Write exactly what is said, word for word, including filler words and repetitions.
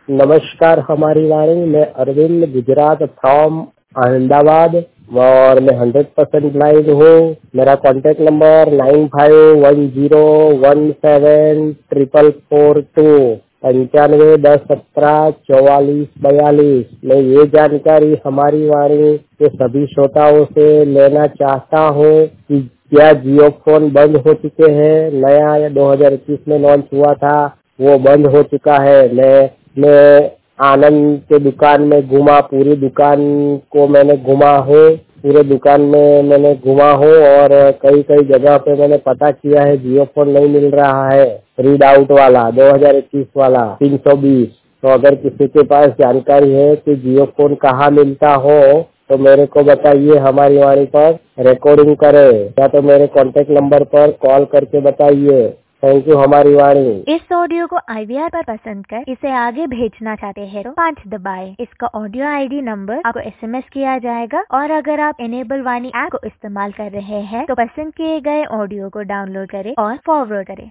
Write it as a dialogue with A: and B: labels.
A: नमस्कार हमारी वाणी, मैं अरविंद गुजरात फ्रॉम अहमदाबाद और मैं हंड्रेड परसेंट ब्लाइंड हूँ। मेरा contact number nine five one zero one seven triple four two पंचानवे दस सत्रह चौवालीस बयालीस। मैं ये जानकारी हमारी वाणी के सभी श्रोताओं से लेना चाहता हूँ कि क्या जियो फोन बंद हो चुके हैं। नया या दो हज़ार इक्कीस में लॉन्च हुआ था, वो बंद हो चुका है। मैं मैं आनंद के दुकान में घुमा, पूरी दुकान को मैंने घुमा हूँ, पूरे दुकान में मैंने घुमा हूँ और कई कई जगह पे मैंने पता किया है, जियो फोन नहीं मिल रहा है। रीड आउट वाला दो हज़ार इक्कीस वाला तीन सौ बीस। तो अगर किसी के पास जानकारी है कि जियो फोन कहाँ मिलता हो तो मेरे को बताइए, हमारी वाणी पर रिकॉर्डिंग करे या तो मेरे कॉन्टेक्ट नंबर पर कॉल करके बताइए। थैंक यू हमारी वाणी।
B: इस ऑडियो को आई वी आर पर पसंद कर इसे आगे भेजना चाहते हैं तो पाँच दबाएं। इसका ऑडियो आई डी नंबर आपको एस एम एस किया जाएगा और अगर आप इनेबल वाणी ऐप को इस्तेमाल कर रहे हैं तो पसंद किए गए ऑडियो को डाउनलोड करें और फॉरवर्ड करें।